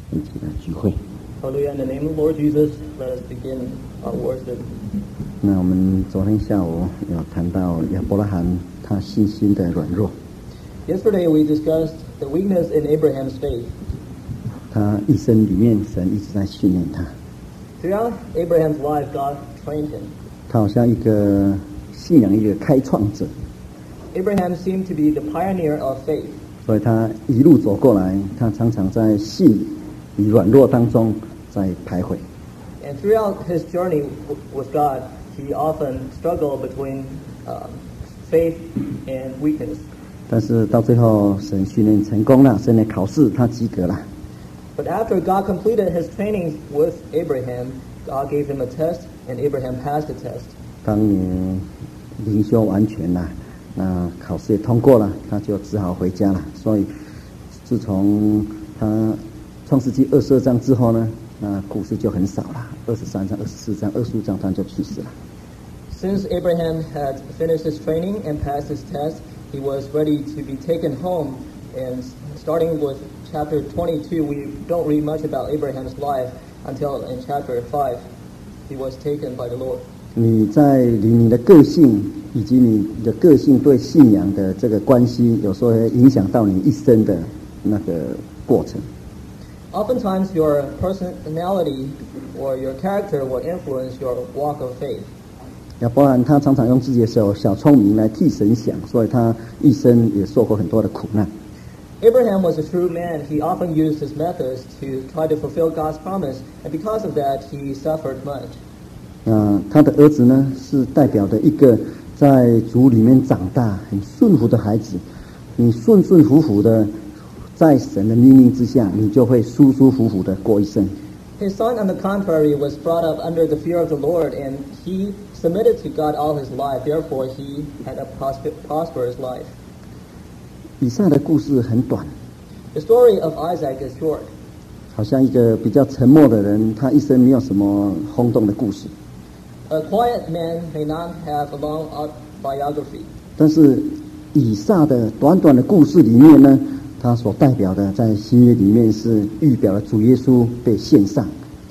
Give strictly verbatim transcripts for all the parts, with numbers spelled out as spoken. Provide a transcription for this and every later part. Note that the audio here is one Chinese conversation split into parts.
一起来聚会。 Hallelujah! In the name of the Lord Jesus, let us begin our worship. 那我们昨天下午有谈到亚伯拉罕他信心的软弱。 Yesterday we discussed the weakness in Abraham's faith. 他一生里面，神一直在训练他。 Throughout Abraham's life, God trained him. 他好像一个信仰一个开创者。 Abraham seemed to be the pioneer of faith. 所以他一路走过来，他常常在信与软弱当中在徘徊。 And throughout his journey with God, he often struggled between um, faith and weakness. 但是到最后，神训练成功了，神的考试他及格了。 But after God completed his training with Abraham, God gave him a test, and Abraham passed the test. 当你灵修完全了，那考试也通过了，他就只好回家了。所以，自从他创世纪二十二章之后呢，那故事就很少了。二十三章、二十四章、二十五章他就去世了。 Since Abraham had finished his training and passed his test, he was ready to be taken home. And starting with chapter twenty-two, we don't read much about Abraham's life until in chapter five, he was taken by the Lord. 你在你的个性以及你的个性对信仰的这个关系，有时候会影响到你一生的那个过程。 Oftentimes, your personality or your character will influence your walk of faith. 亚伯兰他常常用自己的小小聪明来替神想，所以他一生也受过很多的苦难。 Abraham was a shrewd man. He often used his methods to try to fulfill God's promise, and because of that, he suffered much. 那他的儿子呢，是代表的一个在主里面长大、很顺服的孩子。你顺顺服服的，在神的命令之下，你就会舒舒服服的过一生。 His son, on the contrary, was brought up under the fear of the Lord, and he submitted to God all his life. Therefore, he had a prosper, prosperous life. 以撒的故事很短， The story of Isaac is short. 好像一个比较沉默的人，他一生没有什么轰动的故事。 A quiet man may not have a long biography. 但是以撒的短短的故事里面呢，他所代表的在新约里面是预表了主耶稣被献上。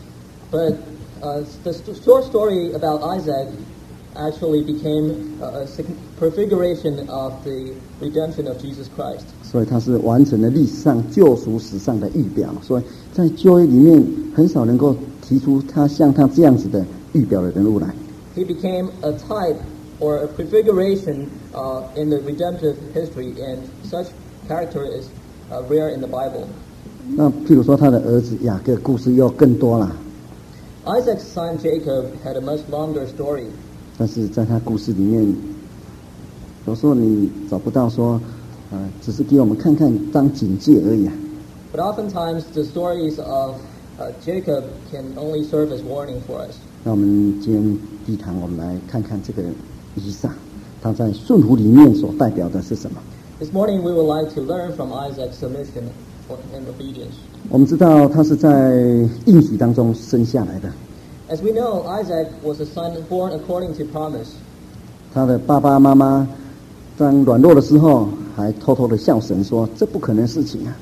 But uh, the short story about Isaac actually became a prefiguration of the redemption of Jesus Christ. 所以他是完成了历史上救赎史上的预表。所以在旧约里面很少能够提出他像他这样子的预表的人物来。 He became a type or a prefiguration uh, in the redemptive history, and such character is uh, rare in the Bible. 那譬如说他的儿子雅各故事又更多了。 Isaac's son Jacob had a much longer story. 但是在他故事里面，有时候你找不到说，呃，只是给我们看看当警戒而已啊。 But oftentimes the stories of uh, Jacob can only serve as warning for us. 那我们今天第一堂，我们来看看这个以撒，他在顺服里面所代表的是什么？ This morning we would like to learn from Isaac's submission and obedience. 我们知道他是在应许当中生下来的。 As we know, Isaac was a son born according to promise. 他的爸爸妈妈当软弱的时候，还偷偷的笑神说：“这不可能事情啊！”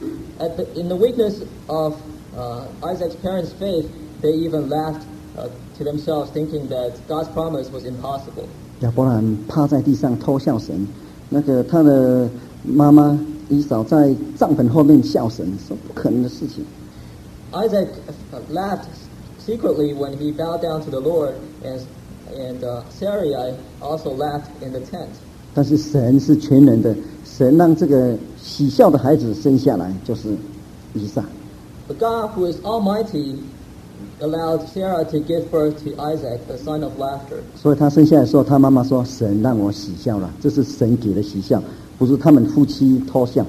At the, in the weakness of uh, Isaac's parents' faith, they even laughed uh, to themselves, thinking that God's promise was impossible. 亚伯兰趴在地上偷笑神，那个他的妈妈以扫在帐篷后面笑神，说不可能的事情。 Isaac laughed secretly when he bowed down to the Lord, and and uh, Sarai also laughed in the tent. 但是神是全能的，神让这个喜笑的孩子生下来，就是以撒。 But God, who is Almighty, allowed Sarah to give birth to Isaac, the son of laughter. 所以他生下来的时候，他妈妈说：“神让我喜笑了，这是神给的喜笑，不是他们夫妻偷笑。”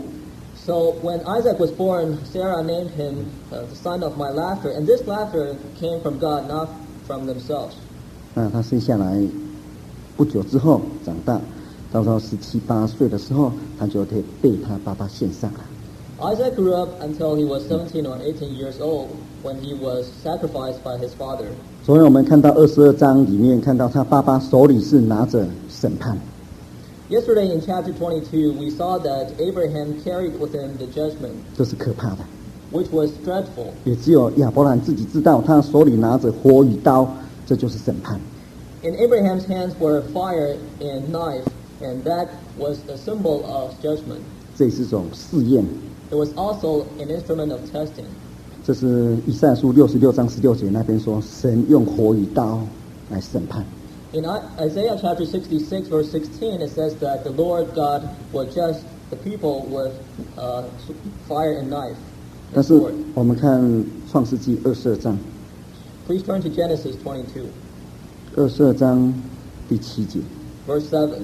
So when Isaac was born, Sarah named him uh, the son of my laughter, and this laughter came from God, not from themselves. 那他生下来不久之后长大，到时候十七八岁的时候，他就可以被他爸爸献上了。 Isaac grew up until he was seventeen or eighteen years old, when he was sacrificed by his father. 所以我们看到二十二章里面看到他爸爸手里是拿着审判。 Yesterday in chapter twenty-two, we saw that Abraham carried with him the judgment. 这是可怕的。 which was dreadful. 也只有亚伯兰自己知道，他手里拿着火与刀，这就是审判。 In Abraham's hands were fire and knife, and that was a symbol of judgment. 这是一种试验。 It was also an instrument of testing. 这是以赛亚书六十六章十六节那边说，神用火与刀来审判。 In Isaiah chapter sixty-six, verse sixteen, it says that the Lord God will judge the people with uh, fire and knife. 但是我们看创世纪二十二章。 Please turn to Genesis twenty-two. 二十二章第七节。 Verse seven.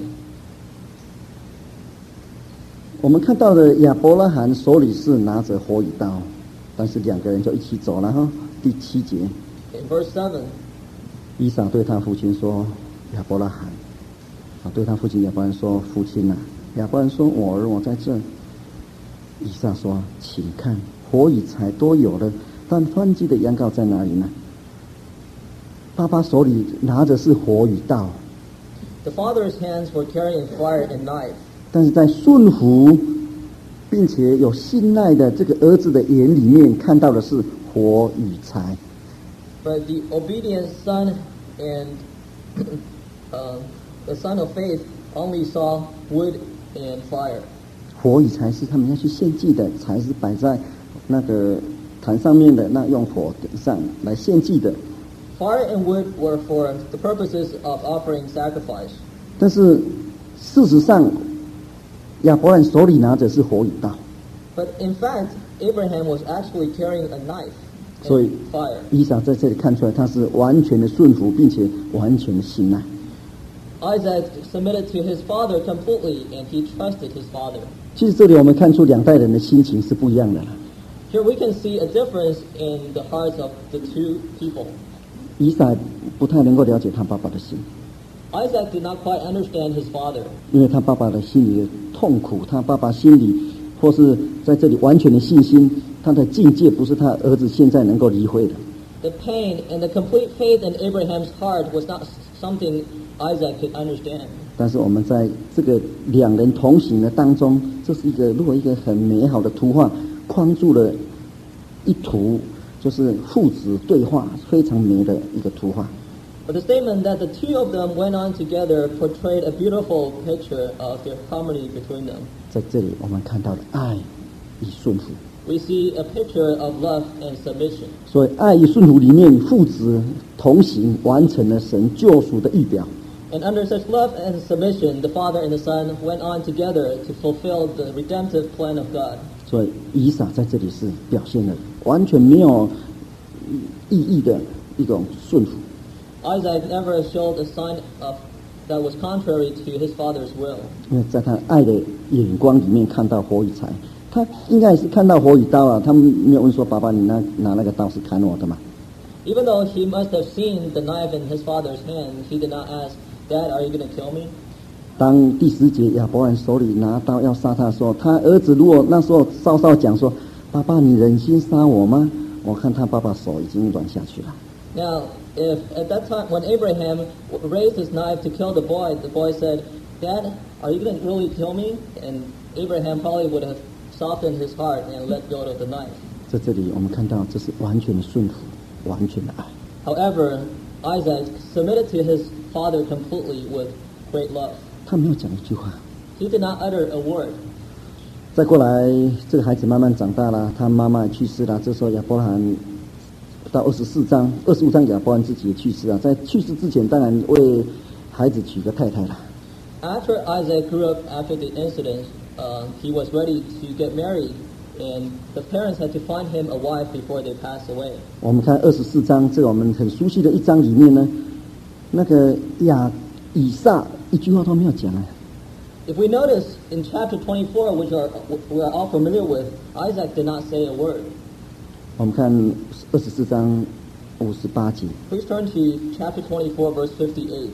我们看到的亚伯拉罕手里是拿着火与刀，但是两个人就一起走了哈。第七节。 In verse seven. 以撒对他父亲说：“亚伯拉罕。”啊，对他父亲亚伯兰说：“父亲啊！”亚伯兰说：“我儿，我在这。”以撒说：“请看，火与柴都有了，但燔祭的羊羔在哪里呢？”爸爸手里拿着是火与刀。 The father's hands were carrying fire and knife. 但是在顺服并且有信赖的这个儿子的眼里面，看到的是火与柴。 But the obedient son and uh, the son of faith only saw wood and fire. 火与柴是他们要去献祭的，柴是摆在那个坛上面的，那用火点上来献祭的。 Fire and wood were for the purposes of offering sacrifice. 但是事实上，亚伯兰手里拿着是火与刀。 But in fact, Abraham was actually carrying a knife. 所以，以撒在这里看出来，他是完全的顺服，并且完全的信赖。 Isaac submitted to his father completely, and he trusted his father. 其实这里我们看出两代人的心情是不一样的了。 Here we can see a difference in the hearts of the two people. 以撒不太能够了解他爸爸的心。 Isaac did not quite understand his father. 因为他爸爸的心里的痛苦，他爸爸心里或是在这里完全的信心。他的境界不是他儿子现在能够理会的。 The pain and the complete faith in Abraham's heart was not something Isaac could understand. 但是我们在这个两人同行的当中，这是一个如果一个很美好的图画，框住了一图，就是父子对话，非常美的一个图画。 But the statement that the two of them went on together portrayed a beautiful picture of their harmony between them. 在这里我们看到了爱与顺服。 We see a picture of love and submission. 所以爱与顺服里面，父子同行，完成了神救赎的预表。 And under such love and submission, the Father and the Son went on together to fulfill the redemptive plan of God. 所以以撒在这里是表现了完全没有意义的一种顺服。 Isaac never showed a sign of that was contrary to his father's will. 因为在他爱的眼光里面看到火与柴。他应该是看到火与刀啊，他们没有问说：“爸爸，你拿拿那个刀是砍我的吗？” Even though he must have seen the knife in his father's hand, he did not ask, "Dad, are you going to kill me?" 当第十节亚伯兰手里拿刀要杀他的时候，他儿子如果那时候稍稍讲说：“爸爸，你忍心杀我吗？”我看他爸爸手已经软下去了。 Now, if at that time when Abraham raised his knife to kill the boy, the boy said, "Dad, are you going to really kill me?" And Abraham probably would have softened his heart and let go of the knife. 在这里我们看到，这是完全的顺服，完全的爱。 However, Isaac submitted to his father completely with great love. 他没有讲一句话。 He did not utter a word. 再过来，这个孩子慢慢长大了，他妈妈去世了。这时候亚伯拉罕到二十四章、二十五章，亚伯拉罕自己也去世了。在去世之前，当然为孩子娶个太太了。 After Isaac grew up after the incident, uh, he was ready to get married, and the parents had to find him a wife before they passed away. 我们看二十四章，这个我们很熟悉的一章里面呢，那个亚以撒一句话都没有讲啊。 If we notice in chapter twenty-four, which are we are all familiar with, Isaac did not say a word. 我们看二十四章五十八节。 Please turn to chapter twenty-four, verse fifty-eight.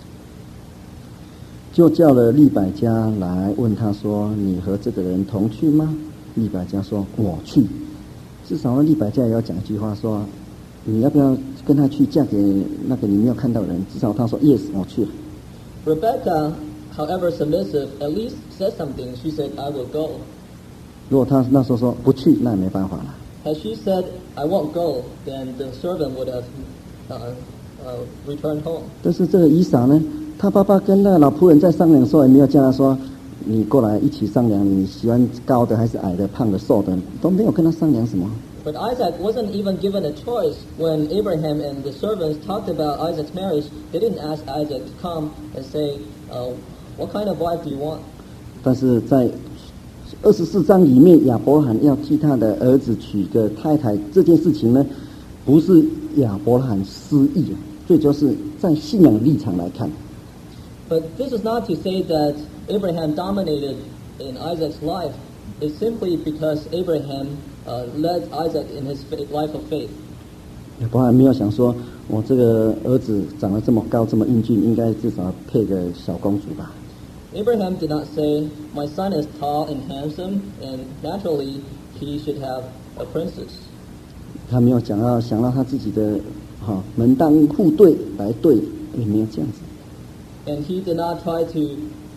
就叫了利百加来问他说：“你和这个人同去吗？”利百加说：“我去。”至少呢，利百加也要讲一句话说：“你要不要跟他去嫁给那个你没有看到的人？”至少他说 ：“Yes， 我去。” Rebecca, however submissive, at least said something. She said, "I will go." 如果他那时候说不去，那也没办法了。 had she said, "I won't go," then the servant would have uh, uh, returned home. 但是这个以撒呢，他爸爸跟那个老仆人在商量的时候，也没有叫他说：“你过来一起商量，你喜欢高的还是矮的、胖的、瘦的？”都没有跟他商量什么。 But Isaac wasn't even given a choice when Abraham and the servants talked about Isaac's marriage. They didn't ask Isaac to come and say, uh, "What kind of wife do you want?" 但是在二十四章里面，亚伯拉罕要替他的儿子娶个太太这件事情呢，不是亚伯拉罕失意，最主要是在信仰立场来看。 But this is not to say that Abraham dominated in Isaac's life. It's simply because Abraham uh, led Isaac in his faith, life of faith. 亚伯拉罕没有想说，我这个儿子长得这么高，这么英俊，应该至少配个小公主吧。 Abraham did not say, "My son is tall and handsome, and naturally he should have a princess." 他没有讲到想到他自己的哈、哦、门当户对来对，也没有这样子。 And he did not try to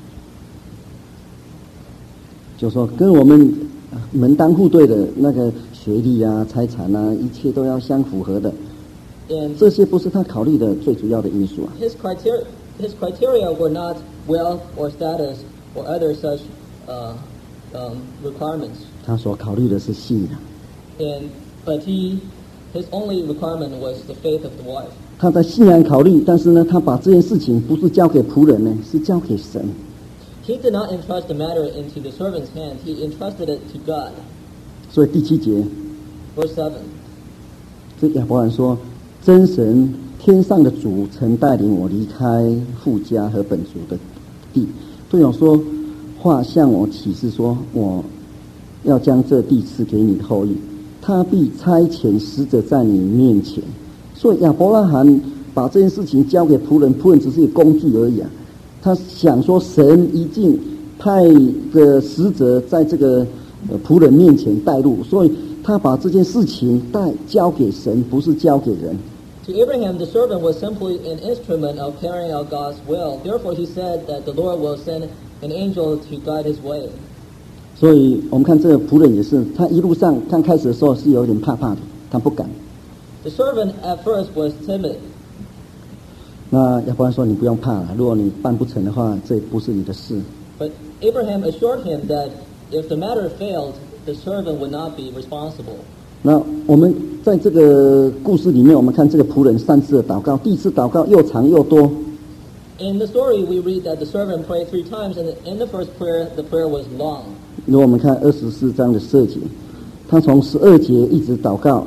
就说跟我们门当户对的那个学历啊、财产啊，一切都要相符合的。 and 这些不是他考虑的最主要的因素啊。 his criteria his criteria were not wealth or status or other such uh, um, requirements. 他所考虑的是信仰。 And but he his only requirement was the faith of the wife. 他在信仰考虑，但是呢，他把这件事情不是交给仆人呢，是交给神。 He did not entrust the matter into the servant's hand. He entrusted it to God. 所以第七节， Verse seven. 这亚伯兰说：“真神天上的主曾带领我离开父家和本族的地，对我说话向我启示说，我要将这地赐给你的后裔，他必差遣使者在你面前。”所以亚伯拉罕把这件事情交给仆人，仆人只是一个工具而已啊。他想说，神一定派个使者在这个呃仆人面前带路，所以他把这件事情带交给神，不是交给人。 To Abraham, the servant was simply an instrument of carrying out God's will. Therefore, he said that the Lord will send an angel to guide his way. 所以我们看这个仆人也是，他一路上刚开始的时候是有点怕怕的，他不敢。 The servant at first was timid. 那亚伯兰说：“你不用怕了，如果你办不成的话，这不是你的事。” But Abraham assured him that if the matter failed, the servant would not be responsible. 那我们在这个故事里面，我们看这个仆人三次的祷告，第一次祷告又长又多。 In the story, we read that the servant prayed three times, and in the first prayer, the prayer was long. 如果我们看二十四章的十二节，他从十二节一直祷告，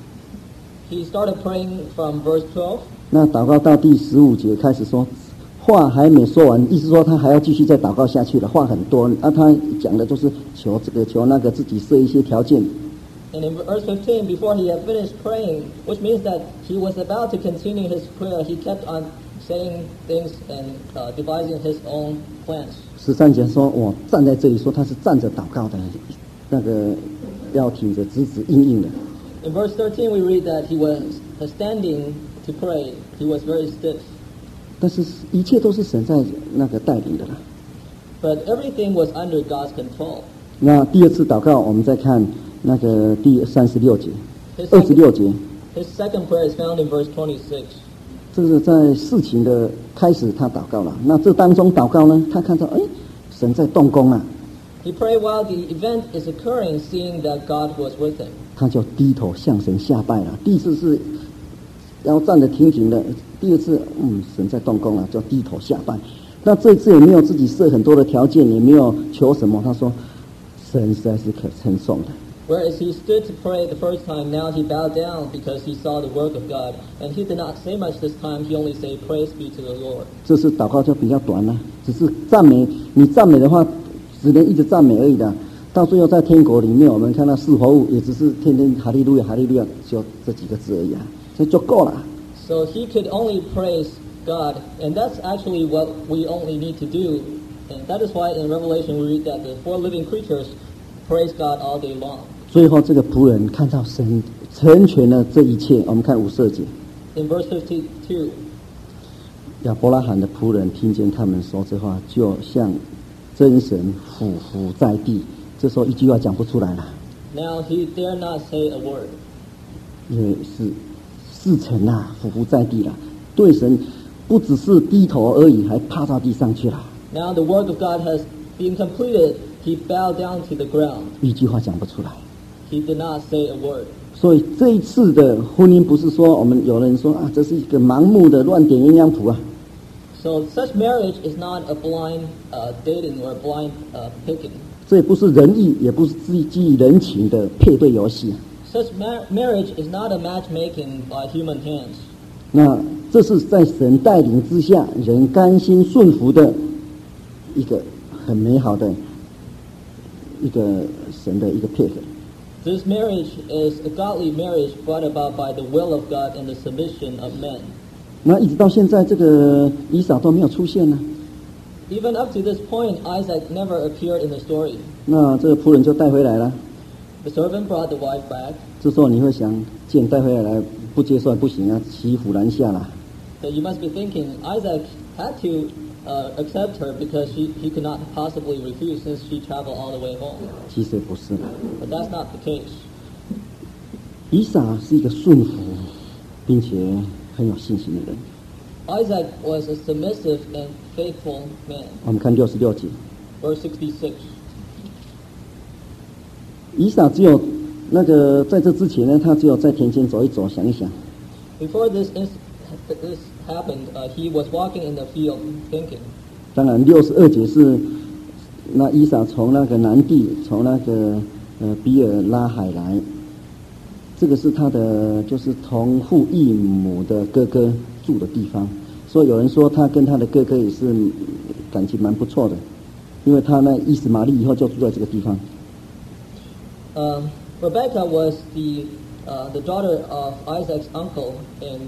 He started praying from verse twelve. 那祷告到第十五节开始说，话还没说完，意思说他还要继续再祷告下去了，话很多。那、啊、他讲的就是求这个求那个，自己设一些条件。 And in verse fifteen, before he had finished praying, which means that he was about to continue his prayer, he kept on saying things and uh, devising his own plans. 十三节说，我站在这里，说他是站着祷告的，那个要挺着直直硬硬的。 In verse thirteen, we read that he was standing to pray. He was very stiff. 但是一切都是神在那个带领的啦。 But everything was under God's control. 那第二次祷告，我们再看那个第三十六节、 His 二十 second, 六节， his second prayer is found in verse twenty-six. 这是在事情的开始，他祷告了。那这当中祷告呢，他看到哎，神在动工啊， He prayed while the event is occurring, seeing that God was with him. 他就低头向神下拜了。第一次是要站得挺挺的，第二次嗯，神在动工了，就低头下拜。那这一次也没有自己设很多的条件，也没有求什么，他说神实在是可称颂的。 Whereas he stood to pray the first time, now he bowed down because he saw the work of God. And he did not say much this time, he only said, "Praise be to the Lord." 这次祷告就比较短了，只是赞美。你赞美的话，只能一直赞美而已的。到最后在天国里面，我们看到四活物也只是天天哈利路亚哈利路亚，就这几个字而已啊，这就够了。 So he could only praise God, and that's actually what we only need to do. And that is why in Revelation we read that the four living creatures praise God all day long. 最后这个仆人看到神成全了这一切，我们看五十二节， In verse fifty-two, 亚伯拉罕的仆人听见他们说这话，就向真神俯伏在地。这时候一句话讲不出来了。 Now he dare not say a word. 也是四成啊，匍匐在地了，对神不只是低头而已，还趴到地上去了。 Now the work of God has been completed. He bowed down to the ground. 一句话讲不出来。 He did not say a word. 所以这一次的婚姻不是说我们有人说啊，这是一个盲目的乱点鸳鸯谱啊。 So such marriage is not a blind uh, dating or a blind uh, picking. 这也不是仁义，也不是基基于人情的配对游戏。 Such mar- marriage is not a matchmaking by human hands. 那这是在神带领之下，人甘心顺服的一个很美好的一个神的一个配合。 This marriage is a godly marriage brought about by the will of God and the submission of men. 那一直到现在，这个以扫都没有出现呢。 Even up to this point, Isaac never appeared in the story. 那这个仆人就带回来了。 The servant brought the wife back. 这时候你会想，既然带回来不接受不行啊，骑虎难下啦。 So you must be thinking Isaac had to uh, accept her because she, he could not possibly refuse since she traveled all the way home. 其实不是， But that's not the case. 以撒是一个顺服并且很有信心的人。 Isaac was a submissive and faithful man. 我们看六十六节， Verse sixty-six. 以撒只有那个在这之前呢，他只有在田间走一走，想一想。 Before this, inc- this happened, uh, he was walking in the field thinking. 当然，六十二节是那以撒从那个南地，从那个呃比尔拉海来，这个是他的就是同父异母的哥哥住的地方。所以有人说他跟他的哥哥也是感情蛮不错的，因为他那伊斯玛利以后就住在这个地方。 Um, Rebecca was the uh, the daughter of Isaac's uncle, and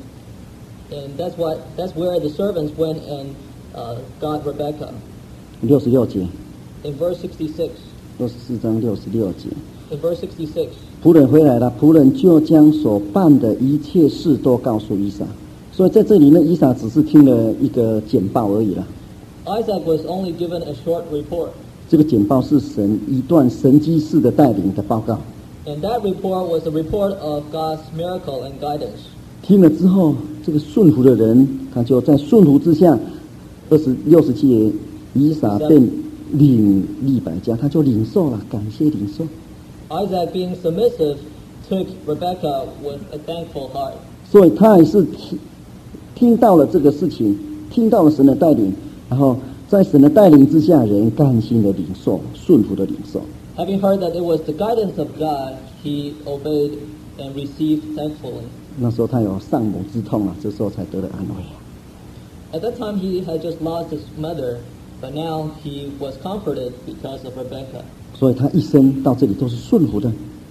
and that's what that's where the servants went and uh, got Rebecca. 六十六节， In verse sixty-six. 六十四章六十六节， In verse sixty-six. 仆人回来了，仆人就将所办的一切事都告诉以撒。所以在这里呢，以撒只是听了一个简报而已了。 Isaac was only given a short report, 这个简报是神一段神迹式的带领的报告。 and that report was a report of God's miracle and guidance. 听了之后，这个顺服的人，他就在顺服之下，二十六十七节，以撒便领利百加，他就领受了，感谢领受。 Isaac, being submissive, took Rebecca with a thankful heart. 所以他也是听听到了这个事情，听到了神的带领，然后在神的带领之下，人甘心的领受，顺服的领受。 Having heard that it was the guidance of God, he obeyed and received thankfully. 那时候他有丧母之痛啊，这时候才得了安慰啊。 At that time, he had just lost his mother, but now he was comforted because of Rebecca. 所以他一生到这里都是顺服的，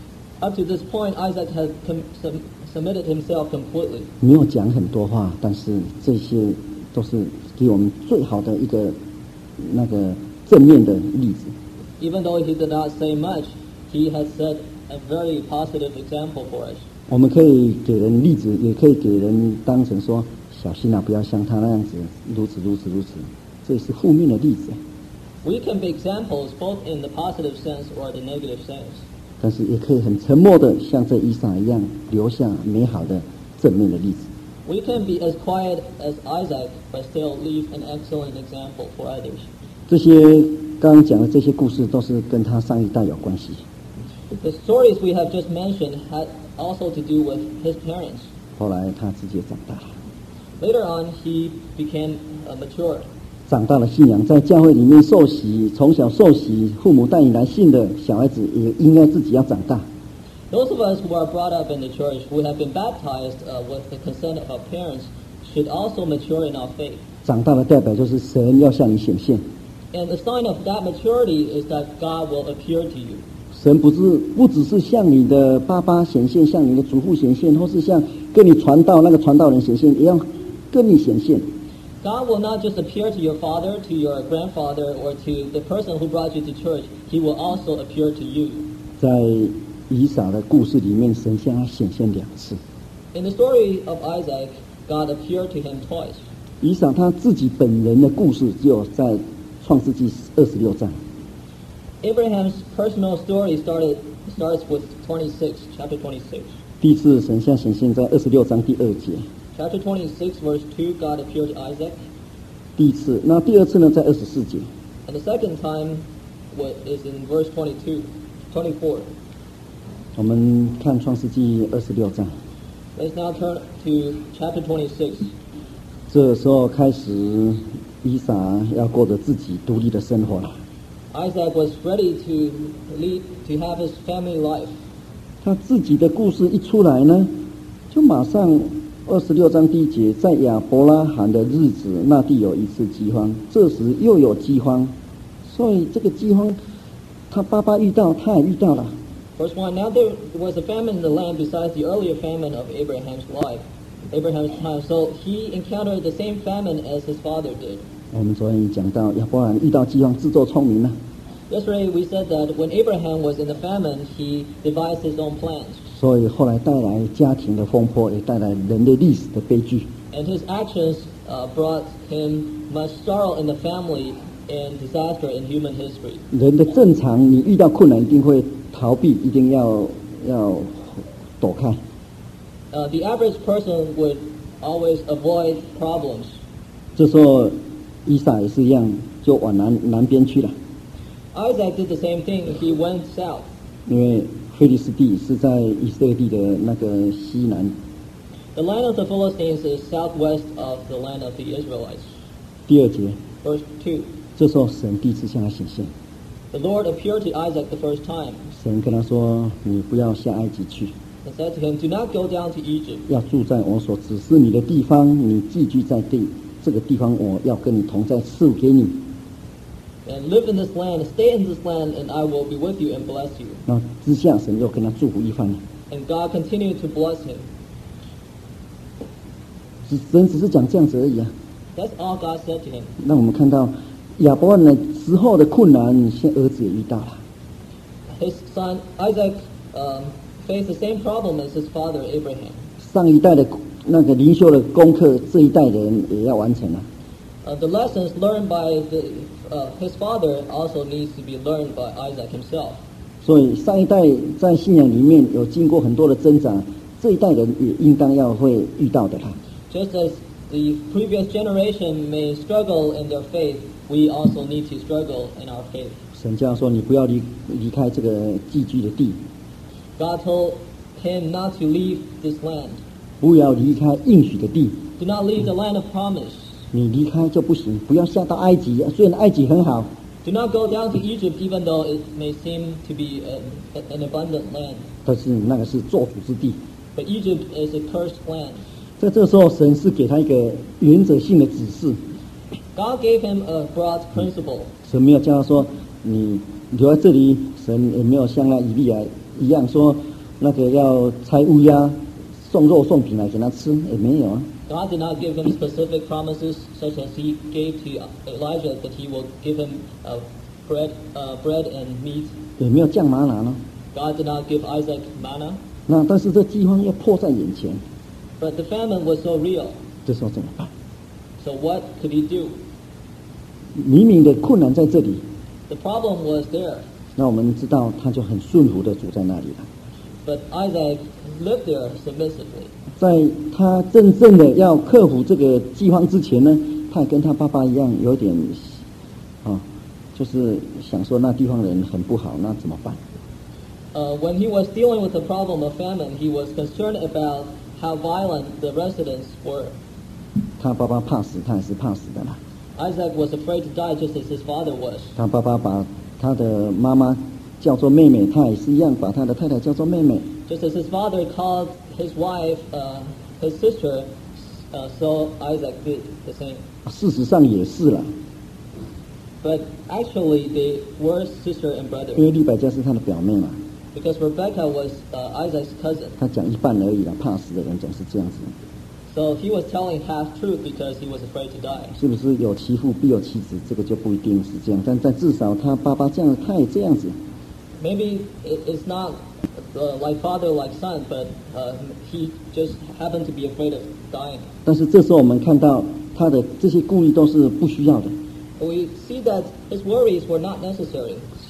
Up to this point, Isaac had com- sub- submitted himself completely. 没有讲很多话，但是这些都是给我们最好的一个那个正面的例子。 Even though he did not say much, he had set a very positive example for us. 我们可以给人例子，也可以给人当成说小心啊，不要像他那样子，如此如此如此，这也是负面的例子。 We can be examples both in the positive sense or the negative sense. 但是也可以很沉默的，像这以撒一样，留下美好的正面的例子。 We can be as quiet as Isaac, but still leave an excellent example for others. 这些刚刚讲的这些故事，都是跟他上一代有关系。 The stories we have just mentioned had also to do with his parents. 后来他直接长大了， Later on, he became uh, matured. 长大了信仰，在教会里面受洗，从小受洗，父母带你来信的小孩子，也应该自己要长大。 Those of us who are brought up in the church, who have been baptized uh, with the consent of our parents, should also mature in our faith. 长大的代表就是神要向你显现， And the sign of that maturity is that God will appear to you. 神不是不只是向你的爸爸显现，向你的祖父显现，或是向跟你传道那个传道人显现，也要跟你显现。 God will not just appear to your father, to your grandfather, or to the person who brought you to church. He will also appear to you. 在以撒的故事里面，神向他显现两次。 In the story of Isaac, God appeared to him twice. 以撒他自己本人的故事，只有在创世纪二十六章。 Abraham's personal story started starts with twenty-six, chapter twenty-six. 第一次神像显现在二十六章第二节。 Chapter twenty-six, verse two, God appeared to Isaac. 第一次，那第二次呢，在二十四节。 And the second time what is in verse twenty-two, twenty-four. 我们看创世纪二十六章。 Let's now turn to chapter twenty-six. 这时候开始，以撒要过着自己独立的生活了。 Isaac was ready to lead, to have his family life. 他自己的故事一出来呢，就马上二十六章第一节，在亚伯拉罕的日子，那地有一次饥荒，这时又有饥荒，所以这个饥荒，他爸爸遇到，他也遇到了。 Verse one, now there was a famine in the land besides the earlier famine of Abraham's life, Abraham's time. So he encountered the same famine as his father did. 我们昨天讲到亚伯拉罕遇到饥荒，自作聪明了。 Yesterday we said that when Abraham was in the famine, he devised his own plans. 所以后来带来家庭的风波，也带来人类历史的悲剧。 And his actions uh, brought him much sorrow in the family and disaster in human history. 人的正常，你遇到困难一定会逃避，一定要要躲开。 Uh, the average person would always avoid problems. 这时候以撒也是一样，就往南南边去了。 Isaac did the same thing. He went south. 因为非利士地是在以色列地的那个西南。 The land of the Philistines is southwest of the land of the Israelites. 第二节， Verse two. 这时候神第一次向他显现， The Lord appeared to Isaac the first time 神跟他说：“你不要下埃及去， and said to him, Do not go down to Egypt, 要住在我所指示你的地方，你寄居在地这个地方，我要跟你同在，赐福给你。” and live in this land, stay in this land, and I will be with you and bless you. 那之下，神又跟他祝福一番了。 And God continued to bless him. 只神只是讲这样子而已啊。 That's all God said to him. 那我们看到亚伯拉罕之后的困难，现在儿子也遇到了。 His son Isaac um, faced the same problem as his father Abraham. 上一代的那个灵修的功课，这一代的人也要完成了。 Uh, the lessons learned by the, uh, his father also needs to be learned by Isaac himself. 所以上一代在信仰里面有经过很多的挣扎，这一代人也应当要会遇到的啦。 Just as the previous generation may struggle in their faith, we also need to struggle in our faith. 神叫他说：“你不要离离开这个寄居的地， God told him not to leave this land. 不要离开应许的地。 Do not leave the land of promise. 你离开就不行，不要下到埃及。虽然埃及很好， Do not go down to Egypt, even though it may seem to be a, an abundant land. 但是那个是做主之地。 But Egypt is a cursed land. 在这个时候，神是给他一个原则性的指示， God gave him a broad principle. 神没有叫他说你留在这里，神也没有像那以利亚一样说那个要拆乌鸦、送肉送饼来给他吃，也没有啊。 God did not give him specific promises, such as He gave to Elijah that He will give him uh, bread, uh, bread and meat. 也没有降玛拿呢。 God did not give Isaac manna. 那但是这饥荒要迫在眼前， But the famine was so real. 这时候怎么办？ So what could he do? 明明的困难在这里， The problem was there. 那我们知道他就很顺服的住在那里了。 But Isaac lived there submissively. 在他真正的要克服这个饥荒之前呢，他也跟他爸爸一样，有点啊，就是想说那地方人很不好，那怎么办？ Uh, when he was dealing with the problem of famine, he was concerned about how violent the residents were. 他爸爸怕死，他也是怕死的啦。 Isaac was afraid to die just as his father was. 他爸爸把他的妈妈叫做妹妹，他也是一样把他的太太叫做妹妹。 Just as his father called his wife uh, his sister, uh, so Isaac did the same. 事实上也是啦， But actually, they were sister and 因 brother 为利百加是他的表妹嘛， because Rebecca was uh, Isaac's cousin. 他讲一半而已啦。怕死的人总是这样子， So he was telling half truth because he was afraid to die. 是不是有其父必有其子？这个就不一定是这样，但但至少他爸爸这样，他也这样子。 Maybe it, it's not uh, like father, like son, but uh, he just happened to be afraid of dying. 但是这时候我们看到他的这些顾虑都是不需要的。 But we see that his worries were not necessary.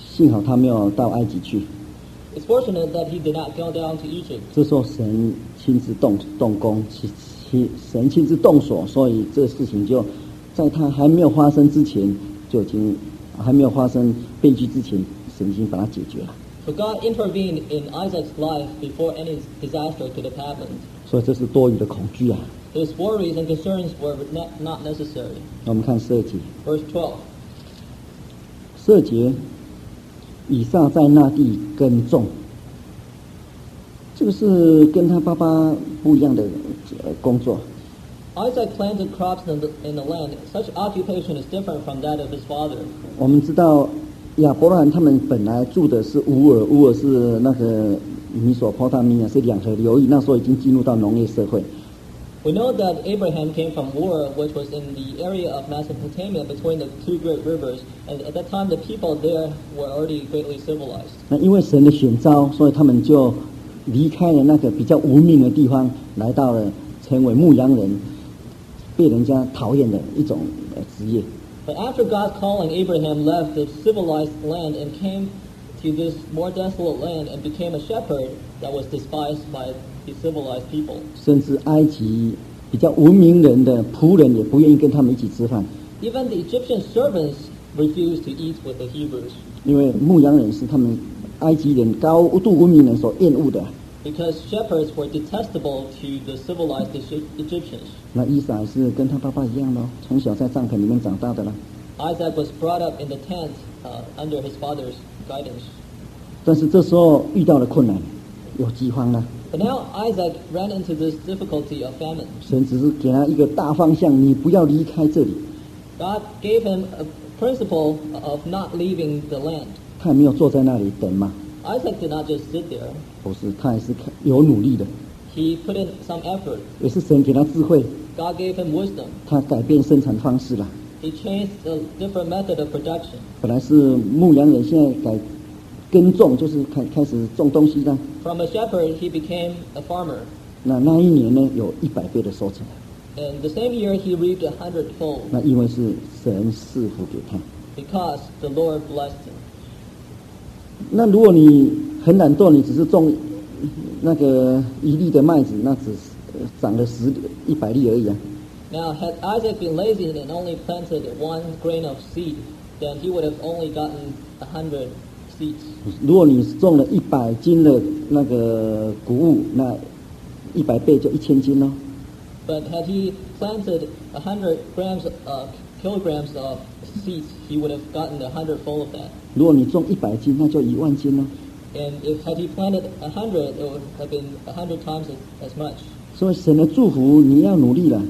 幸好他没有到埃及去。 It's fortunate that he did not go down to Egypt. 这时候神亲自动动工，其其神亲自动手，所以这个事情就在他还没有发生之前，就已经还没有发生悲剧之前，神已经把它解决了。 So God intervened in Isaac's life before any disaster could have happened. 所以这是多余的恐惧啊。 His worries and concerns were not, not necessary. 我们看十二节， Verse twelve. 十二节，以撒在那地耕种，这个是跟他爸爸不一样的呃工作。 Isaac planted crops in the, in the land. Such occupation is different from that of his father. 我们知道亚伯拉罕他们本来住的是乌尔，乌尔是那个米索波大米亚，是两河流域，那时候已经进入到农业社会。 We know that Abraham came from Ur, which was in the area of Mesopotamia between the two great rivers, and at that time the people there were already greatly civilized. 那因为神的选召，所以他们就离开了那个比较无名的地方，来到了成为牧羊人，被人家讨厌的一种呃职业。 But after God's calling, Abraham left the civilized land and came to this more desolate land and became a shepherd that was despised by the civilized people. 甚至埃及比较文明人的仆人也不愿意跟他们一起吃饭， Even the Egyptian servants refused to eat with the Hebrews 因为牧羊人是他们埃及人高度文明人所厌恶的。 because shepherds were detestable to the civilized Egy- Egyptians. 那伊撒也是跟他爸爸一样咯，从小在帐篷里面长大的啦。 Isaac was brought up in the tent uh, under his father's guidance. 但是这时候遇到了困难，有饥荒了。 But now Isaac ran into this difficulty of famine. 神只是给他一个大方向，你不要离开这里。 God gave him a principle of not leaving the land. 他也没有坐在那里等嘛， Isaac did not just sit there. 不是，他也是有努力的， He put in some effort. 也是神给他智慧， God gave him wisdom. 他改变生产方式了。 He changed a different method of production. 本来是牧羊人，现在改耕种，就是开开始种东西了。 From a shepherd, he became a farmer. 那那一年呢，有一百倍的收成。 And the same year, he reaped a hundredfold 那因为是神赐福给他。 because the Lord blessed him. 那如果你很懒惰，你只是种那个一粒的麦子，那只是呃长了十一百粒而已啊。 Now, had Isaac been lazy and only planted one grain of seed, then he would have only gotten a hundred seeds. 如果你种了一百斤的那个谷物，那一百倍就一千斤咯。 But had he planted a hundred grams, uh, kilograms of seeds, he would have gotten a hundredfold of that. 如果你种一百斤，那就一万斤咯。 And if had he planted a hundred, it would have been a hundred times as, as much. 所以神的祝福你要努力了。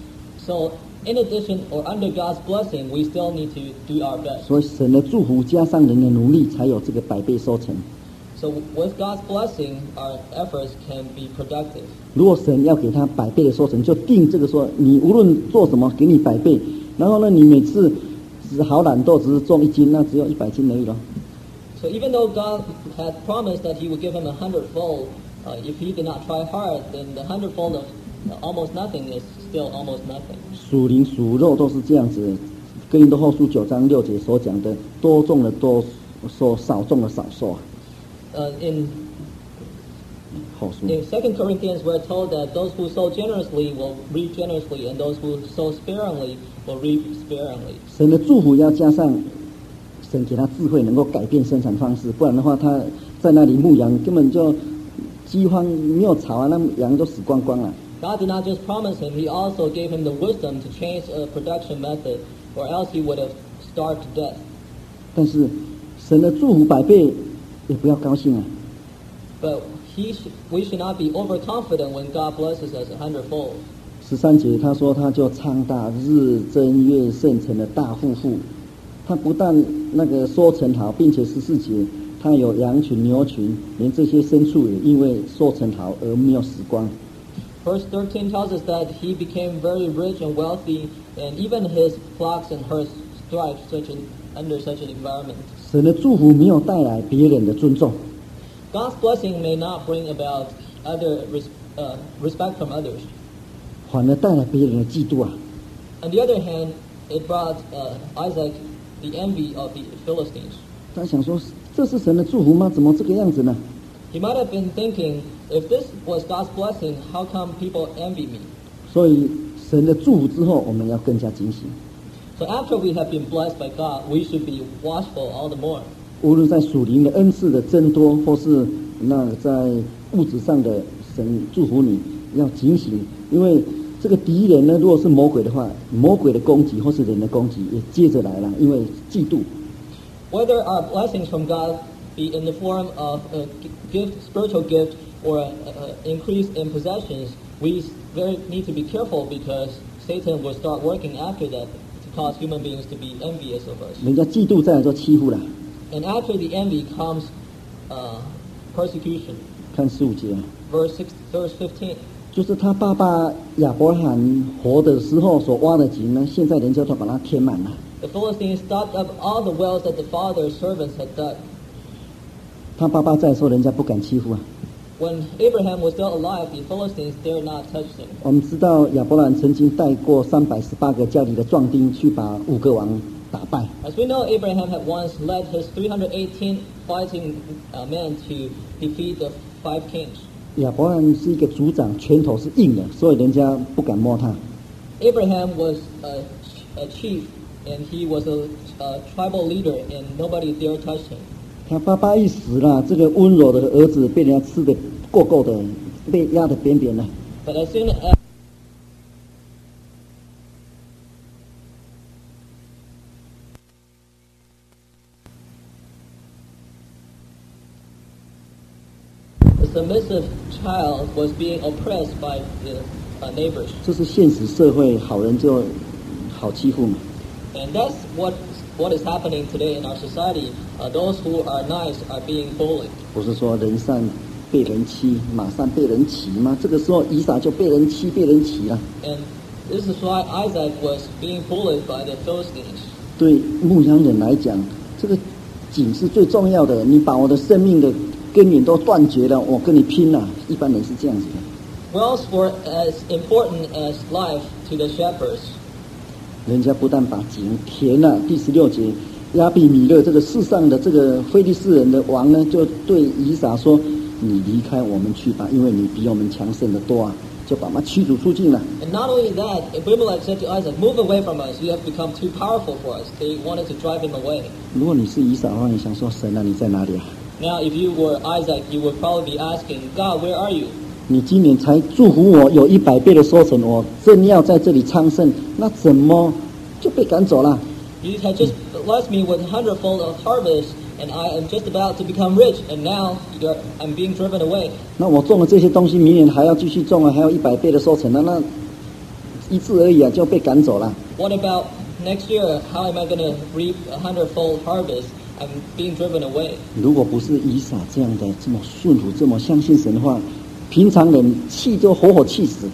So, in addition, or under God's blessing, we still need to do our best. 所以神的祝福加上人的努力，才有这个百倍收成。 So, with God's blessing, our efforts can be productive. 如果神要给他百倍的收成，就定这个说，你无论做什么，给你百倍。然后呢，你每次只是好懒惰，只是种一斤，那只有一百斤而已咯。 So, even though God had promised that He would give him a hundredfold, uh, if he did not try hard, then the hundredfold of uh, almost nothing is still almost nothing. 属灵属肉都是这样子。哥林多后书九章六节所讲的，多种的多收，少种的少收啊。 Uh, in 后书 in Second Corinthians, we're told that those who sow generously will reap generously, and those who sow sparingly will reap sparingly. 神的祝福要加上神给他智慧，能够改变生产方式，不然的话，他在那里牧羊根本就饥荒没有草啊，那羊都死光光了。 God did not just promise him, He also gave him the wisdom to change a production method, or else he would have starved to death. 但是神的祝福百倍，也不要高兴啊。 But he sh- we should not be overconfident when God blesses us a hundredfold. 十三节他说，他就昌大，日增月盛，成了大富户。他不但那个收成好，并且十四节他有羊群、牛群，连这些牲畜也因为收成好而没有死光。 Verse thirteen tells us that he became very rich and wealthy, and even his flocks and herds thrived such an, under such an environment. 神的祝福没有带来别人的尊重， God's blessing may not bring about other res- uh, respect from others. 反而带来别人的嫉妒啊！ On the other hand, it brought uh, Isaac the envy of the Philistines. 他想说，这是神的祝福吗？怎么这个样子呢？ He might have been thinking, if this was God's blessing, how come people envy me? 所以神的祝福之后，我们要更加警醒。 So after we have been blessed by God, we should be watchful all the more. 无论在属灵的恩赐的增多，或是那在物质上的神祝福你，要警醒，因为这个敌人呢，如果是魔鬼的话，魔鬼的攻击或是人的攻击也接着来了，因为嫉妒。 Whether our blessings from God be in the form of a gift, spiritual gift, or an increase in possessions, we very need to be careful because Satan will start working after that to cause human beings to be envious of us. 人家嫉妒，再来就欺负了。 And after the envy comes uh, persecution. 看十五节啊， Verse six, verse fifteen. 就是他爸爸亚伯拉罕活的时候所挖的井呢，现在人家都把它填满了。 The Philistines stopped up all the wells that the father's servants had dug. 他爸爸在的时候，人家不敢欺负啊。 When Abraham was still alive, the Philistines dared not touch him. 我们知道亚伯拉罕曾经带过三百十八个家里的壮丁去把五个王打败。 As we know, Abraham had once led his three hundred eighteen fighting uh, men to defeat the five kings. 亚伯拉罕是一个族长，拳头是硬的，所以人家不敢摸他。 Abraham was a, a chief, and he was a, a tribal leader, and nobody dared touch him. 他爸爸一死了，这个温柔的儿子被人家吃的够够的，被压得扁扁的。 But as soon as the submissive child was being oppressed by the uh, neighbors. 这是现实社会，好人就好欺负嘛。 And that's what what is happening today in our society. Uh, those who are nice are being bullied. 不是说人善被人欺，马上被人骑吗？这个时候以撒就被人欺，被人骑了。 And this is why Isaac was being bullied by the Philistines. 对牧羊人来讲，这个井是最重要的。你把我的生命的根源都断绝了，我跟你拼了。一般人是这样子的。 Wells were as important as life to the shepherds. 人家不但把井填了，第十六节，亚比米勒这个世上的这个非利士人的王呢，就对以撒说：“你离开我们去吧，因为你比我们强盛的多啊！”就把他驱逐出境了。 And not only that, Abimelech said to Isaac, "Move away from us. You have become too powerful for us." They wanted to drive him away. 如果你是以撒的话，你想说：“神啊，你在哪里啊？ Now, if you were Isaac, you would probably be asking, "God, where are you?" 你今年才祝福我有一百倍的收成，我正要在这里昌盛，那怎么就被赶走了？ You had just blessed me with a hundredfold of harvest, and I am just about to become rich, and now you're, I'm being driven away. 那我种的这些东西，明年还要继续种啊，还有一百倍的收成啊，那一次而已啊，就被赶走了。 What about next year? How am I going to reap a hundredfold harvest? I'm being driven away. 如果不是以撒这样的这么顺服、这么相信神的话，平常人气就活活气死。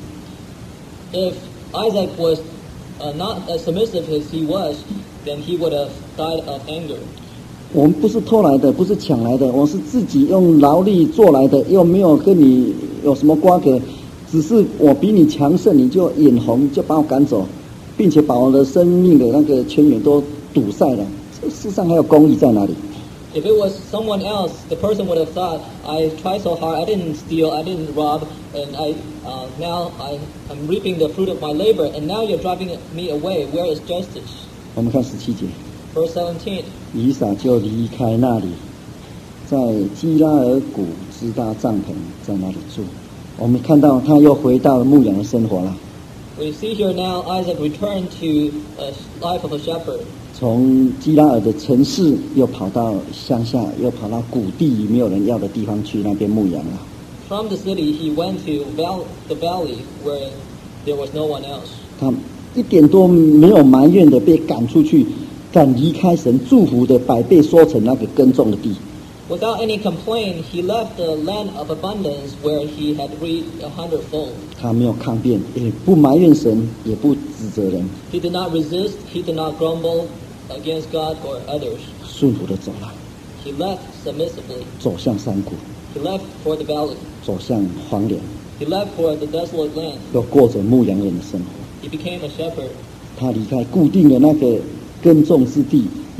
If Isaac was uh, not as submissive as he was, then he would have died of anger. 我们不是偷来的，不是抢来的，我是自己用劳力做来的，又没有跟你有什么瓜葛，只是我比你强盛，你就眼红，就把我赶走，并且把我的生命的那个泉源都堵塞了。这世上还有公义在哪里？ If it was someone else, the person would have thought, I tried so hard, I didn't steal, I didn't rob, and I uh, now I, I'm reaping the fruit of my labor, and now you're driving me away. Where is justice? 我们看十七节， Verse seventeen. 以撒就离开那里，在基拉尔谷支搭帐篷，在那里住。我们看到他又回到牧羊的生活了。 We see here now Isaac returned to a life of a shepherd. 从基拉尔的城市又跑到乡下，又跑到谷地没有人要的地方去那边牧羊了。 From the city, he went to val- the valley where there was no one else. 他一点都没有埋怨的被赶出去，赶离开神祝福的百倍收成那个耕种的地。 Without any complaint, he left the land of abundance where he had reaped a hundredfold. 他没有抗辩，也不埋怨神，也不指责人， He did not resist, he did not grumble against God or others. 顺服的走了， He left submissively. 走向山谷， He left for the valley. 走向荒凉， He left for the desolate land. 又过着牧羊人的生活。 He became a shepherd. 他离开固定的那个耕种之地，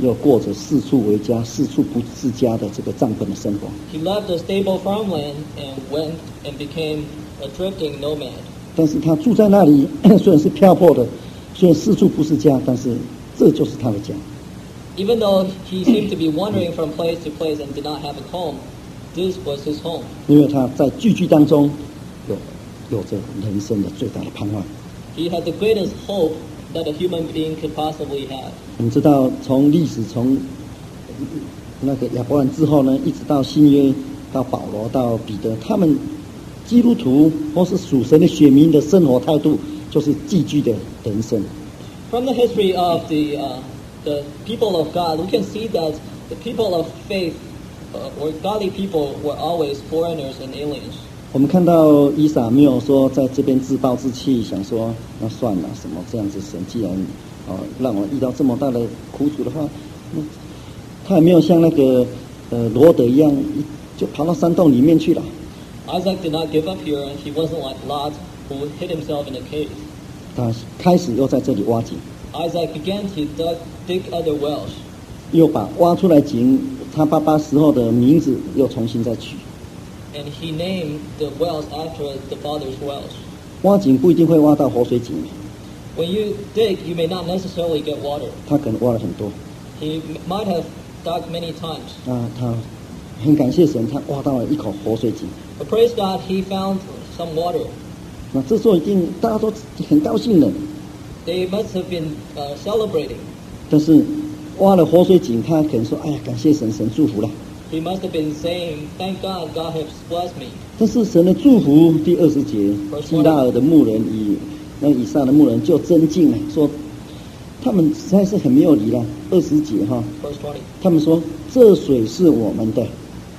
又过着四处为家、四处不自家的这个帐篷的生活。 He left the stable farmland and went and became a drifting nomad. 但是他住在那里，虽然是漂泊的，虽然四处不是家，但是这就是他的家。 Even though he seemed to be wandering from place to place and did not have a home, this was his home. 因为他在聚居当中有有着人生的最大的盼望。 He had the greatest hope that a human being could possibly have. 我们知道，从历史从那个亚伯兰之后呢，一直到新约，到保罗，到彼得，他们基督徒或是属神的选民的生活态度，就是寄居的人生。 From the history of the uh, the people of God, we can see that the people of faith uh, or godly people were always foreigners and aliens. 我们看到以撒没有说在这边自暴自弃，想说那算了，什么这样子，神既然哦让我遇到这么大的苦楚的话，那他也没有像那个呃罗德一样，就跑到山洞里面去了。 Isaac did not give up here, and he wasn't like Lot, who hid himself in a cave. 他开始又在这里挖井， Isaac began to dug, dig other wells. 又把挖出来井他爸爸时候的名字又重新再取。 And he named the wells after the father's wells. 挖井不一定会挖到活水井， When you dig, you may not necessarily get water. 他可能挖了很多。 He might have dug many times. 那他很感谢神，他挖到了一口活水井。 But praise God, he found some water. 那这时候一定大家都很高兴的， They must have been uh, celebrating. 但是挖了活水井，他可能说：“哎呀，感谢神，神祝福了。” He must have been saying, "Thank God, God has blessed me." 但是神的祝福，第二十节，基拉尔的牧人以那以撒的牧人就增进了，说他们实在是很没有理了。二十节哈， Verse twenty. 他们说这水是我们的。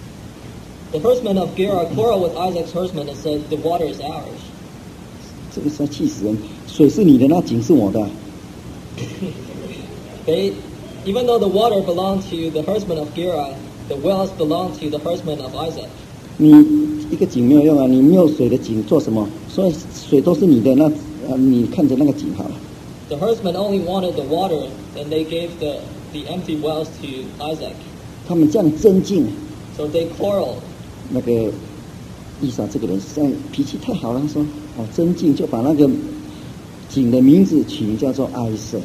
The herdsmen of Gerar quarreled with Isaac's herdsmen and said, "The water is ours." 这个实在气死人！水是你的，那井是我的。 They, even though the water belonged to the herdsmen of Gerar, the wells belonged to the herdsmen of Isaac. 你一个井没有用啊，你没有水的井做什么？所以水都是你的，那呃你看着那个井好了。 The herdsmen only wanted the water, and they gave the, the empty wells to Isaac. 他们这样增进， So they quarreled. 那个以撒这个人实在脾气太好了，说哦增进就把那个井的名字取叫做埃瑟。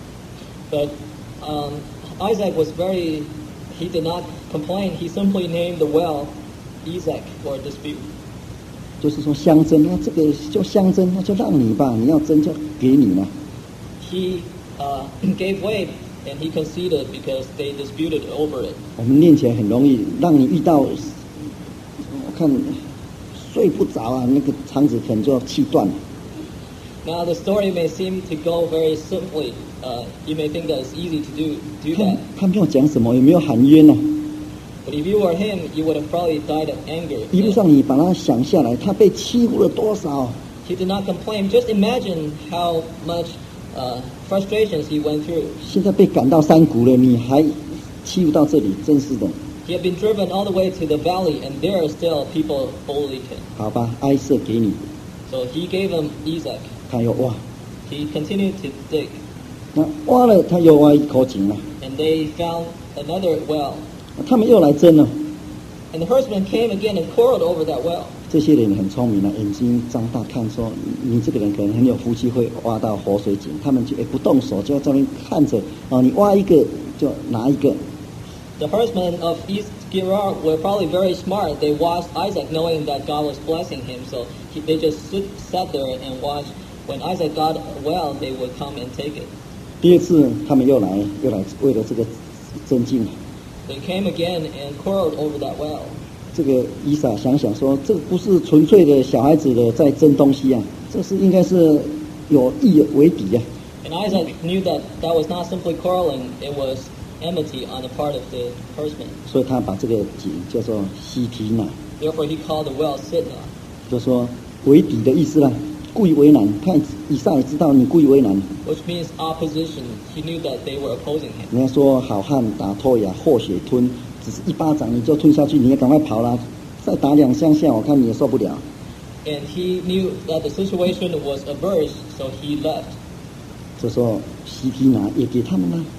But um, Isaac was very, he did not complain. He simply named the well Isaac for dispute. 就是说相争，那这个就相争，那就让你吧，你要争就给你了。 He uh, gave way and he conceded because they disputed over it. 我们念起来很容易，让你遇到，我看睡不着啊，那个肠子可能就要气断了。 Now the story may seem to go very simply. Uh, you may think that it's easy to do do 他 that. 他没有讲什么，也没有喊冤呢、啊。 But if you were him, you would have probably died of anger. 一路上你把他想下来，他被欺负了多少？ He did not complain. Just imagine how much uh, frustrations he went through. 现在被赶到山谷了，你还欺负到这里，真是的。 He had been driven all the way to the valley, and there are still people bullied him. 好吧，埃瑟给你， So he gave him Isaac. 他又挖， He continued to dig, 那挖了他又挖一口井了， and they found another well. 他们又来争了。 And the herdsmen came again and quarreled over that well. 这些人很聪明了，眼睛张大看说，你这个人可能很有福气，会挖到活水井。他们就哎不动手，就在那边看着啊，你挖一个就拿一个。 The herdsmen of East Gerar were probably very smart. They watched Isaac knowing that God was blessing him, so he, they just sit, sat there and watched. When Isaac got a well, they would come and take it. 第二次他们又来，又来为了这个增进。 They came again and quarreled over that well. 这个以撒想想说，这不是纯粹的小孩子的在争东西啊，这是应该是有意为敌啊。 And Isaac knew that that was not simply quarreling; it was enmity on the part of the herdsmen. 所以他把这个井叫做西提娜， Therefore, he called the well Sitnah, 就说为敌的意思啦，故意为难。看以撒也知道你故意为难。 which means opposition. He knew that they were opposing him. 人家说好汉打脱牙，祸血吞，只是一巴掌你就吞下去，你也赶快跑啦，再打两三下，我看你也受不了。 And he knew that the situation was averse, so he left. 这时候西提拿也给他们了，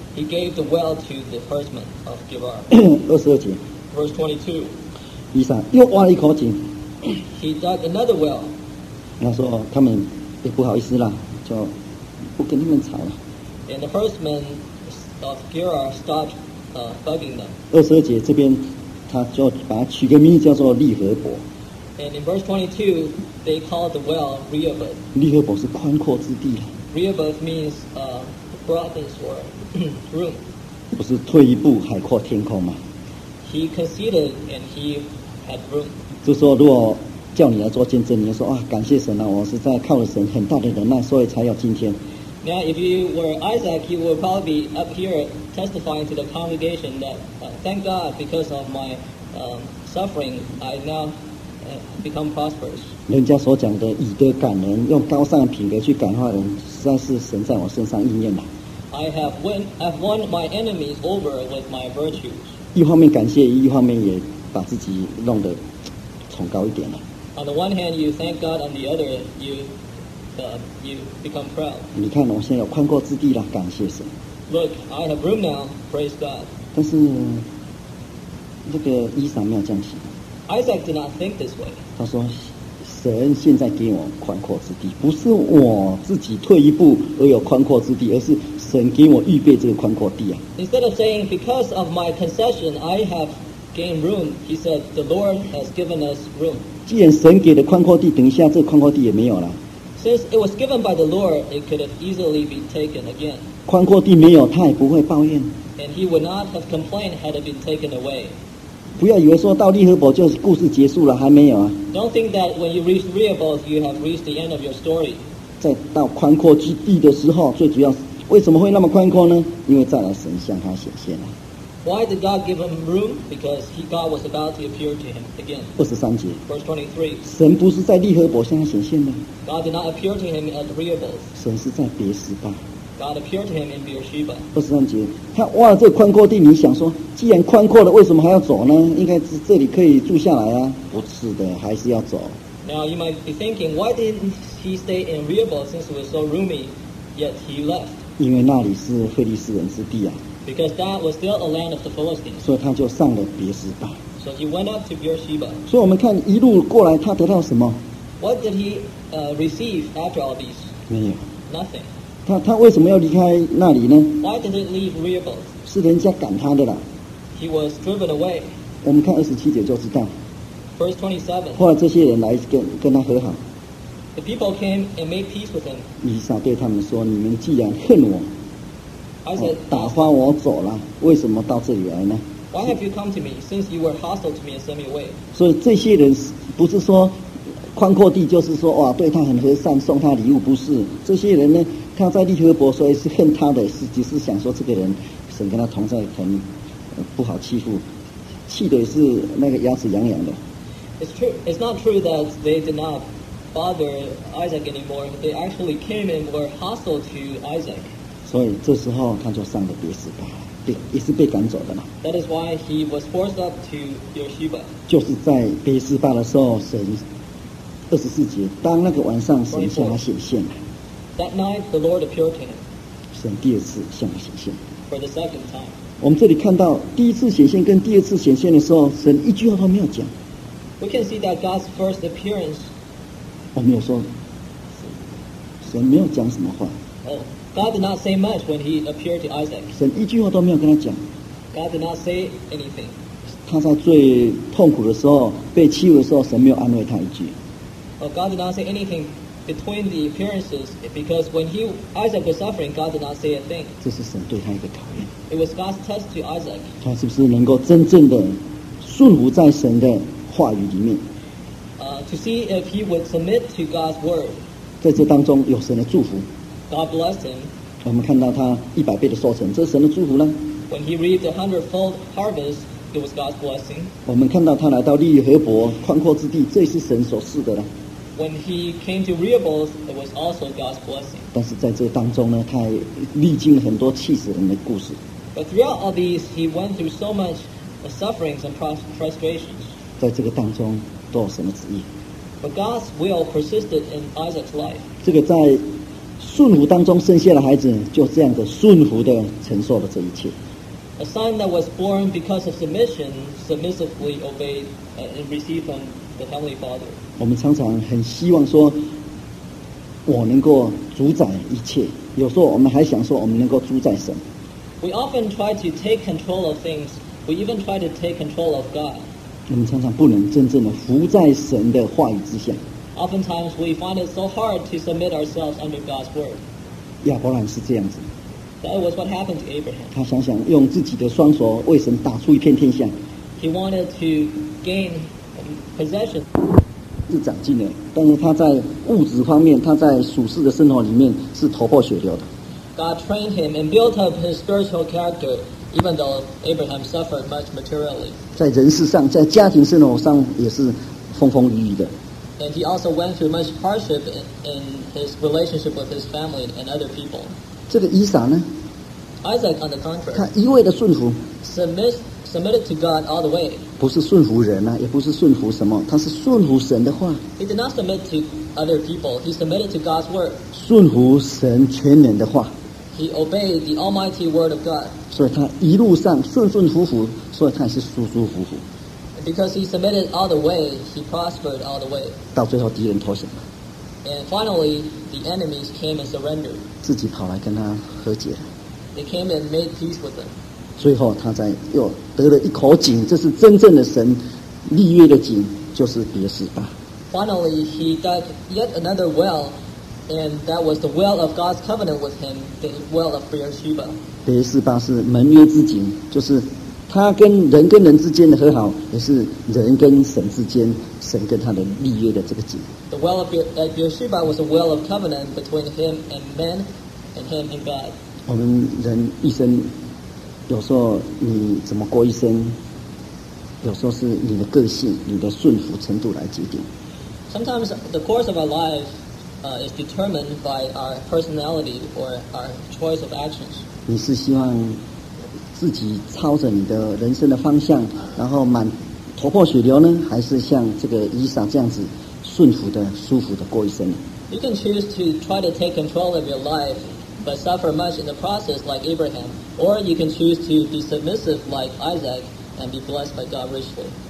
he gave the well to the herdsman of Gerar. 二十二节， Verse twenty-two, 以撒又挖了一口井， he dug another well. 他说、哦、他们也不好意思啦，就不跟他们吵了。 And the herdsman of Gerar stopped uh, bugging them. 二十二节这边，他就把它取个名字叫做利和伯。 And in verse twenty-two, they called the well Rehoboth. 利和伯是宽阔之地了， Rehoboth means uh, broadness or room. 不是退一步海阔天空嘛？ He conceded and he had room. 就说如果叫你来做见证，你就说啊，感谢神啊，我是在靠了神很大的忍耐，所以才有今天。 Now, if you were Isaac, you would probably be up here testifying to the congregation that, uh, thank God, because of my um, suffering, I now uh, become prosperous. 人家所讲的以德感人，用高尚的品格去感化人，实在是神在我身上应验了。 I have won, I've won my enemies over with my virtues. 一方面感谢，一方面也把自己弄得崇高一点了。 On the one hand, you thank God. On the other, you uh, you become proud. 你看，我现在有宽阔之地了，感谢神。 Look, I have room now. Praise God. 但是这个以撒没有这样想， Isaac did not think this way. 他说：“神现在给我宽阔之地，不是我自己退一步而有宽阔之地，而是神给我预备这个宽阔地啊。” Instead of saying, because of my concession, I have gained room, he said, the Lord has given us room. 既然神给的宽阔地，等一下这个宽阔地也没有了。 Since it was given by the Lord, it could have easily been taken again. 宽阔地没有，他也不会抱怨。 And he would not have complained had it been taken away. 不要以为说到利和伯就是故事结束了，还没有啊。 Don't think that when you reach Rehoboth, you have reached the end of your story. 在到宽阔之地的时候，最主要为什么会那么宽阔呢？因为再来神向他显现了。 Why did God give him room? Because he, God was about to appear to him again. 二十三节， Verse twenty-three, 神不是在利和伯向他显现的， God did not appear to him at Rehoboth. 神是在别是巴。 God appeared to him in Beersheba. 二十三节，他挖了这个宽阔地，你想说，既然宽阔了，为什么还要走呢？应该是这里可以住下来啊？不是的，还是要走。 Now you might be thinking, why didn't he stay in Rehoboth since it was so roomy, yet he left? 因为那里是非利士人之地啊， Because that was still a land of the Philistines. 所以他就上了别是巴。 So he went up to Beersheba. 所以我们看一路过来，他得到什么？ What did he uh, receive after all these? 没有。 Nothing. 他他为什么要离开那里呢？ Why did he leave Rehoboth? 是人家赶他的啦。 He was driven away. 我们看二十七节就知道。 Verse twenty-seven. 后来这些人来跟跟他和好， The people came and made peace with him. 以撒对他们说：“你们既然恨我， Isaac 打 asked, 发我走了，为什么到这里来呢？” Why have you come to me, since you were hostile to me and sent me away? 所以这些人不是说宽阔地，就是说哇对他很和善，送他礼物，不是。这些人呢，他在利和伯，所以是恨他的，是只是想说这个人神跟他同在，很、呃、不好欺负，气的也是那个牙齿痒痒的。 It's true. It's not true that they did not bother Isaac anymore. They actually came and were hostile to Isaac. 所以这时候他就上了别是巴，被也是被赶走的嘛。 That is why he was forced up to Beersheba. 就是在别是巴的时候，神二十四节，当那个晚上神向他显现了， That night, the Lord appeared to him 神第二次向他显现。 for the second time. 我们这里看到第一次显现跟第二次显现的时候，神一句话都没有讲。 We can see that God's first appearance. 我没有说，神没有讲什么话， Oh, God did not say much when he appeared to Isaac. 神一句话都没有跟他讲。 God did not say anything. 他在最痛苦的时候，被欺负的时候，神没有安慰他一句。 Well, God did not say anything between the appearances because when he Isaac was suffering, God did not say a thing. 这是神对他一个考验， It was God's test to Isaac. 他是不是能够真正的顺服在神的话语里面？ Uh, to see if he would submit to God's word. 在这当中有神的祝福， God blessed him. 我们看到他一百倍的收成，这是神的祝福呢。 When he reaped a hundredfold harvest, it was God's blessing. 我们看到他来到利和伯宽阔之地，这也是神所赐的了。 When he came to Rehoboth, it was also God's blessing. 但是在这当中呢，他也历经了很多气死人的故事。 But throughout all these, he went through so much sufferings and frustrations. 在这个当中都有神的旨意。 But God's will persisted in Isaac's life. 这个在顺服当中生下的孩子，就这样的顺服的承受了这一切。 A son that was born because of submission submissively obeyed and received from the Heavenly Father. 我们常常很希望说，我能够主宰一切。有时候我们还想说，我们能够主宰神。 We often try to take control of things. We even try to take control of God. 我们常常不能真正的服在神的话语之下。 Oftentimes we find it so hard to submit ourselves under God's word. 亚伯兰是这样子。 That was what happened to Abraham. 他想想用自己的双手为神打出一片天下。 He wanted to gain possession. 是长进了，但是他在物质方面，他在属世的生活里面是头破血流的。 God trained him and built up his spiritual character, even though Abraham suffered much materially. 在人事上，在家庭生活上也是风风雨雨的。 And he also went through much hardship in, in his relationship with his family and other people. 这个以撒呢？ Isaac, on the 他 contrary, 一味的顺服， submit, submitted to God all the way. 不是顺服人啊，也不是顺服什么，他是顺服神的话， He did not submit to other people. He submitted to God's word. 顺服神全能的话， He obeyed the almighty word of God. 所以他一路上顺顺服服，所以他也是舒舒服服。 And because he submitted all the way, he prospered all the way. 到最后敌人投降了， And finally, the enemies came and surrendered. 自己跑来跟他和解了。 They came and made peace with them. 最后他在又得了一口井，这是真正的神立约的井，就是别是巴。 Finally, he dug yet another well, and that was the well of God's covenant with him, the well of Beersheba. 别是巴是盟约之井，就是他跟人跟人之间的和好，也是人跟神之间，神跟他的立约的这个井。 The well of Beer- at Beersheba was a well of covenant between him and men, and him and God. 我们人一生，有时候你怎么过一生，有时候是你的个性、你的顺服程度来决定。 Sometimes the course of our life uh, is determined by our personality or our choice of actions. 你是希望自己操着你的人生的方向，然后满头破血流呢，还是像这个以撒这样子顺服的、舒服的过一生呢？ You can choose to try to take control of your life, but suffer much in the process like Abraham, or you can choose to be submissive like Isaac and be blessed by God richly.